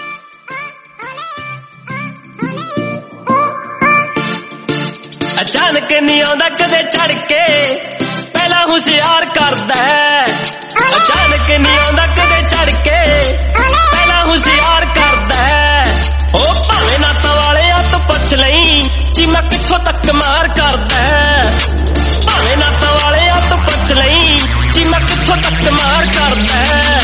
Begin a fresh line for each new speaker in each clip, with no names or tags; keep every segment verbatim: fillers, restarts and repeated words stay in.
अचानक नहीं आंदा कदे चढ़ के पहला होशियार करदा है। अचानक नहीं आंदा कदे चढ़ के पहला होशियार करदा है। ओ भावे नाता वाले आ तू पुछ लई चीमा कित्थों तक मार करदा है। भावे नाता वाले आ तू पुछ लई चीमा कित्थों तक मार करदा है।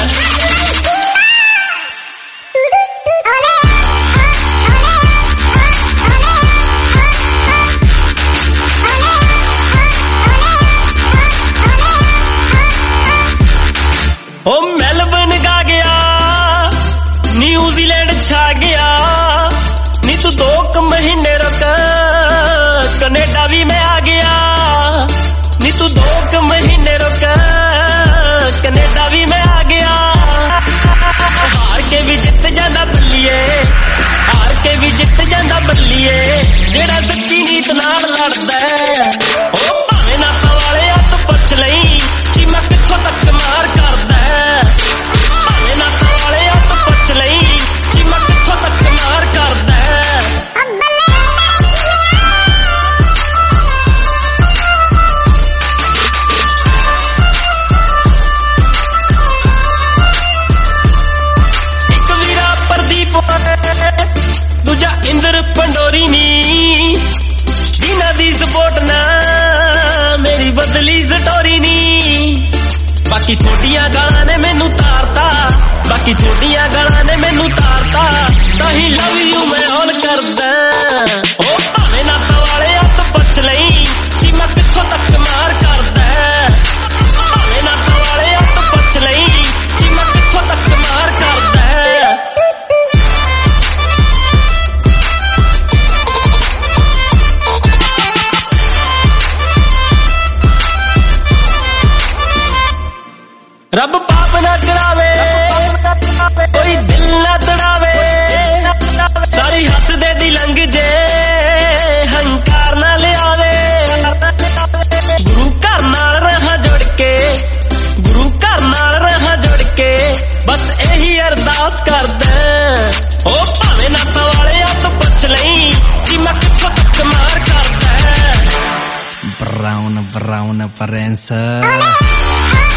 ओ मेलबर्न गा गया न्यूजीलैंड छा गया नी तू दो क महीने रुक कनेडा भी मैं आ गया नी तू दो क महीने रुक कनेडा भी मैं आ गया। हार के भी जित जांदा बल्लिए हार के भी जित जांदा बल्लिए जेड़ा सच्ची नीत नाल लड़दा है। ओ भावे नाता वाले आ तू पुछ लई चीमा कित्थों तक मार करदा है। भावे नाता वाले आ तू पुछ लई चीमा कित्थों तक मार करदा है। एक वीरा प्रदीप दूजा इंद्र पंडोरी नी जिन्हां दी सपोर्ट ना मेरी बदली स्टोरी नी। बाकी थोड़ियां गालां ने मैनू तारता बाकी थोड़ियां गालां ने मैनू तारता ताही लव यू मैं ऑन करदा। ओ भावे नाता वाले आ तू पुछ लई चीमा कित्थों तक मार करदा है। भावे नाता वाले आ तू पुछ लई चीमा कित्थों तक मार करदा है। रब पाप ना करावे कोई दिल ना तड़ावे सारी हस दे दी लंघ जे हंकार ना ले आवे। गुरु घर नाल रहा जुड़ के गुरु घर नाल रहा जुड़ के बस यही अरदास करदा। ओ भावे नाता वाले आ तू पुछ लई चीमा कित्थों तक मार करदा है। Brown brown Prince